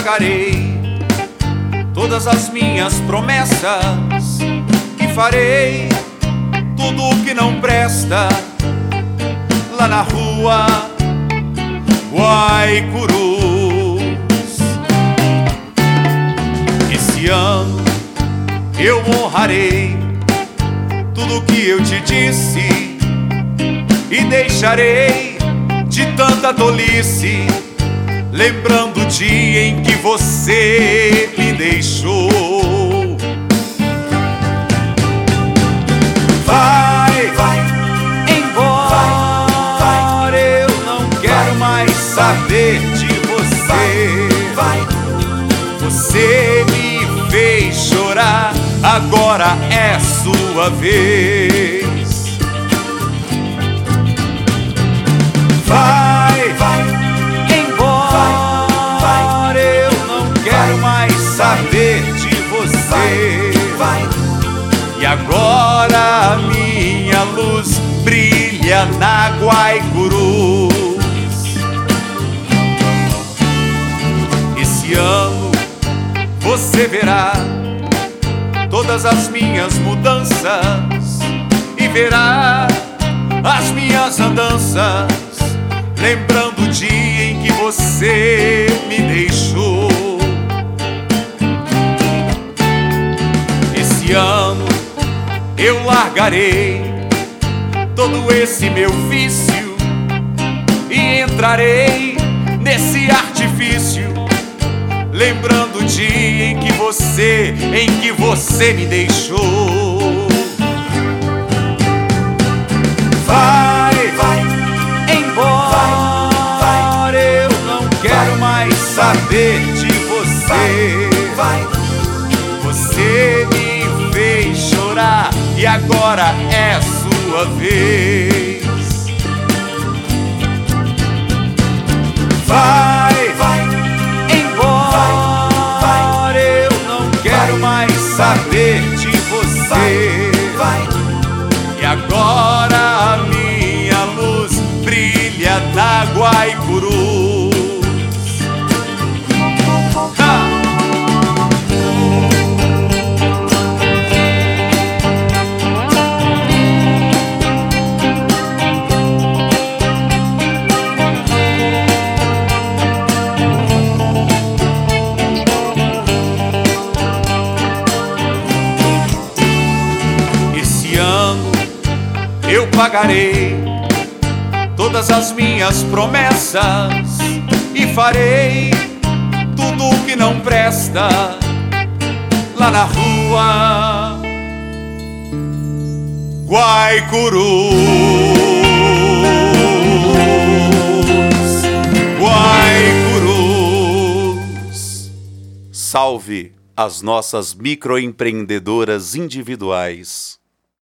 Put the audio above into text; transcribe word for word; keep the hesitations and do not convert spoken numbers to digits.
pagarei todas as minhas promessas e farei tudo o que não presta lá na rua Guaicurus. Esse ano eu honrarei tudo o que eu te disse e deixarei de tanta tolice, lembrando o dia em que você me deixou. Vai, vai embora, vai, vai. Eu não quero mais saber de você. Vai, vai. Você me fez chorar, agora é sua vez. Vai, vai embora, vai, vai. Eu não quero mais saber de você. Vai, vai. E agora a minha luz brilha na Guaicurus. Esse ano você verá todas as minhas mudanças e verá as minhas andanças, lembrando o dia em que você me deixou. Esse ano eu largarei todo esse meu vício e entrarei nesse artifício, lembrando o dia em que você, em que você me deixou. Vai, vai embora, vai, vai. Eu não quero vai, mais saber de você. Vai, você me fez chorar e agora é sua vez. Vai, vai embora, vai, vai. Eu não quero vai, mais saber de você. Vai, vai. E agora a minha luz brilha na Guaicurus. Ha! Eu pagarei todas as minhas promessas e farei tudo o que não presta lá na rua Guaicurus. Guaicurus. Salve as nossas microempreendedoras individuais.